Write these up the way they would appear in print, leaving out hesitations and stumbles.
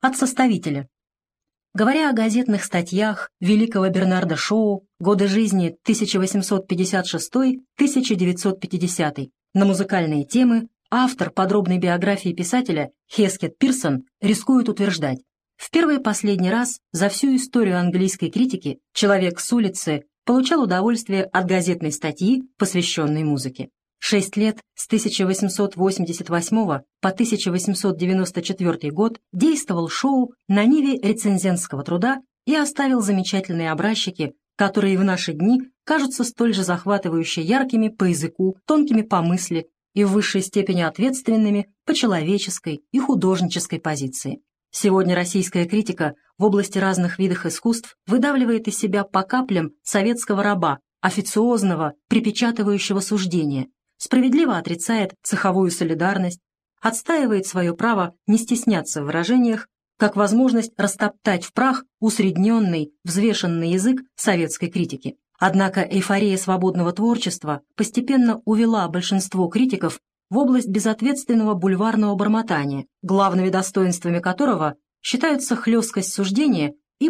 от составителя. Говоря о газетных статьях великого Бернарда Шоу «Годы жизни 1856-1950» на музыкальные темы, автор подробной биографии писателя Хескет Пирсон рискует утверждать: в первый и последний раз за всю историю английской критики человек с улицы получал удовольствие от газетной статьи, посвященной музыке. 6 лет с 1888 по 1894 год действовал Шоу на ниве рецензентского труда и оставил замечательные образчики, которые в наши дни кажутся столь же захватывающе яркими по языку, тонкими по мысли и в высшей степени ответственными по человеческой и художнической позиции. Сегодня российская критика в области разных видов искусств выдавливает из себя по каплям советского раба, официозного, припечатывающего суждения, справедливо отрицает цеховую солидарность, отстаивает свое право не стесняться в выражениях, как возможность растоптать в прах усредненный, взвешенный язык советской критики. Однако эйфория свободного творчества постепенно увела большинство критиков в область безответственного бульварного бормотания, главными достоинствами которого считаются хлесткость суждения и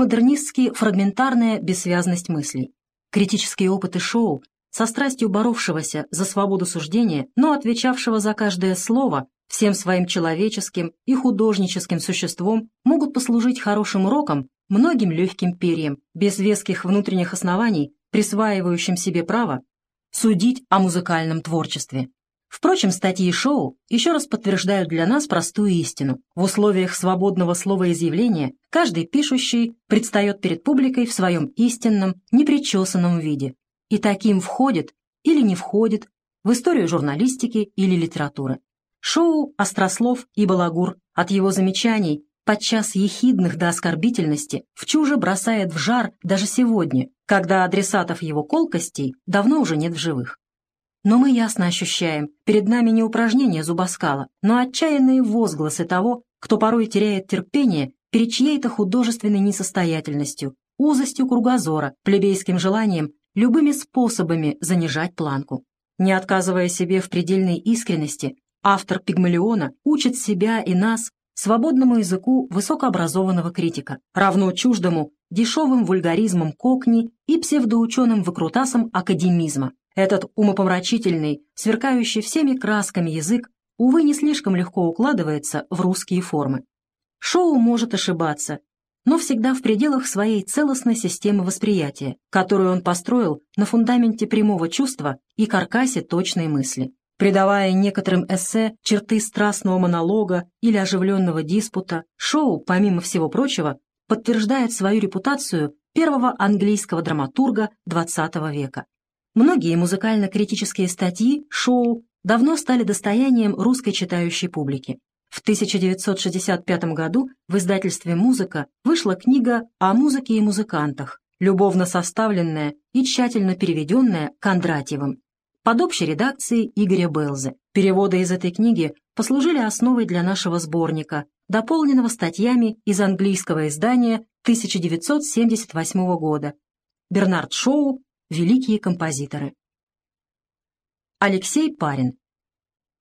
постмодернистски-фрагментарная бессвязность мыслей. Критические опыты Шоу, со страстью боровшегося за свободу суждения, но отвечавшего за каждое слово всем своим человеческим и художническим существом, могут послужить хорошим уроком многим легким перьям, без веских внутренних оснований, присваивающим себе право судить о музыкальном творчестве. Впрочем, статьи Шоу еще раз подтверждают для нас простую истину. В условиях свободного словоизъявления каждый пишущий предстает перед публикой в своем истинном, непричесанном виде, и таким входит или не входит в историю журналистики или литературы. Шоу острослов и балагур, от его замечаний, подчас ехидных до оскорбительности, вчуже бросает в жар даже сегодня, когда адресатов его колкостей давно уже нет в живых. Но мы ясно ощущаем, перед нами не упражнение зубоскала, но отчаянные возгласы того, кто порой теряет терпение перед чьей-то художественной несостоятельностью, узостью кругозора, плебейским желанием любыми способами занижать планку. Не отказывая себе в предельной искренности, автор «Пигмалиона» учит себя и нас свободному языку высокообразованного критика, равно чуждому дешевым вульгаризмам кокни и псевдоученым выкрутасам академизма. Этот умопомрачительный, сверкающий всеми красками язык, увы, не слишком легко укладывается в русские формы. Шоу может ошибаться, но всегда в пределах своей целостной системы восприятия, которую он построил на фундаменте прямого чувства и каркасе точной мысли. Придавая некоторым эссе черты страстного монолога или оживленного диспута, Шоу, помимо всего прочего, подтверждает свою репутацию первого английского драматурга XX века. Многие музыкально-критические статьи Шоу давно стали достоянием русской читающей публики. В 1965 году в издательстве «Музыка» вышла книга о музыке и музыкантах, любовно составленная и тщательно переведенная Кондратьевым, под общей редакцией Игоря Белзы. Переводы из этой книги послужили основой для нашего сборника, дополненного статьями из английского издания 1978 года. Бернард Шоу «Великие композиторы». Алексей Парин.